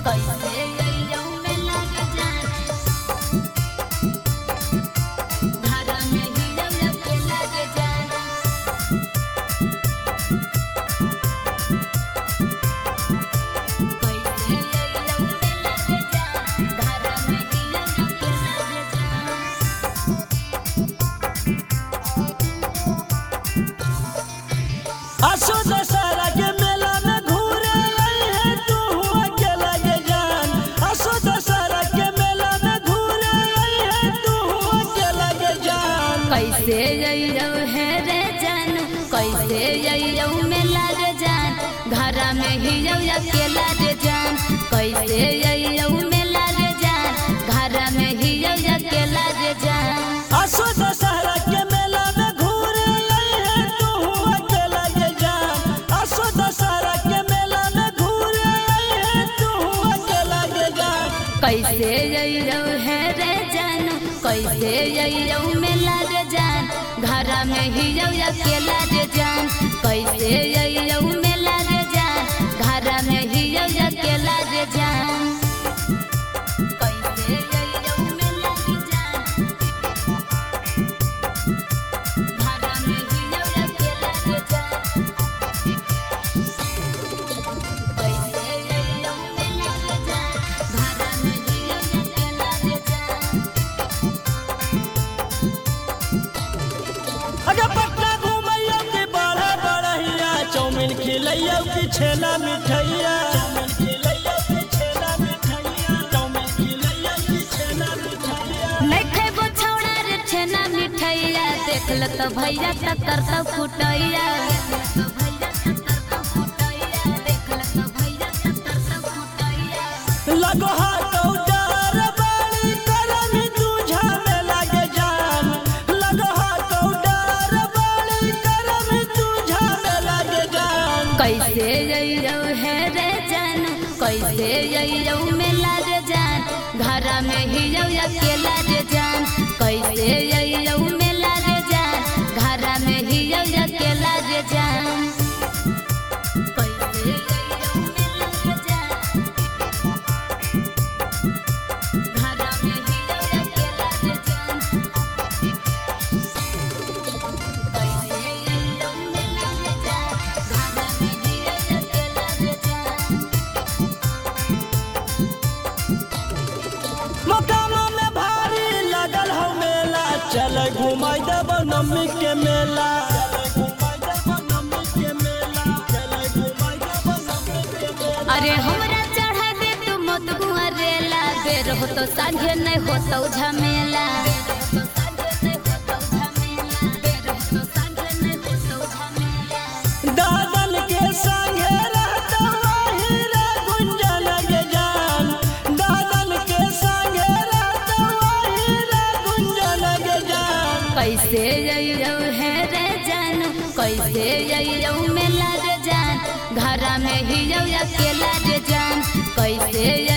कैसे अइयौ में लग जान धारा में हियौ के लग जान कैसे अइयौ में लग जान धारा में हियौ के लग जान असो दशहरा के मेला में घूरे है तू अकेला गे जान। असो दशहरा के मेला में घूरे है तू अकेला गे जान। कैसे अइयौ है रे जान कैसे अइयौ मेला रे जान घरा में हियौ अकेला रे जान कैसे अइयौ मेला रे जान घरा में हियौ अकेला रे जान असो दशहरा के मेला में घूरे है तू अकेला गे जान। असो दशहरा के मेला में घूरे है तू अकेला गे जान। कैसे अइयौ है रे जान कैसे अइयौ मेला रे जान घरा में हियौ अकेला रे जान कैसे अइयौ मेला रे जान घरा में हियौ अकेला रे जान कैसे अइयौ मेला रे जान घरा में हियौ अकेला रे जान कैसे अइयौ मेला रे जान घरा में हियौ अकेला रे जान अगर पटना घूमैया के बड़ा बड़हिया चाउमीन खिलैया की छेना मिठैया चाउमीन खिलैया की छेना मिठैया चाउमीन खिलैया की छेना मिठैया नहीं खेबो छौड़ा रे छेना मिठैया देख ल त भैया टक्कर त कुटैया लगो हाथौ डर बड़ी करम तुझा में लगे जान। लगो हाथौ डर बड़ी करम तुझा में लगे जान। कैसे अइयौ है रे जान कैसे अइयौ मेला रे जान घरा में हियौ अकेला रे जान कैसे अइयौ मेला रे जान घरा में हियौ अकेला रे जान कैसे अइयौ मेला रे जान घरा में हियौ अकेला रे जान कैसे अइयौ मेला रे जान घरा में हियौ अकेला रे जान मोकामा में भारी लगल हो मेला चल घुमाई देब नमी के मेला अरे हमरा चढ़ा दे तू मत गुआरेला बेर हो तो सांझे नहीं होतौ झमेला दादन के संगे रहता वही रे गुंजन गे जान। दादन के संगे रहता वही रे गुंजन गे जान। कैसे अइयौ है रे जान कैसे अइयौ मेला रे जान घरा में हियौ अकेला रे जान कैसे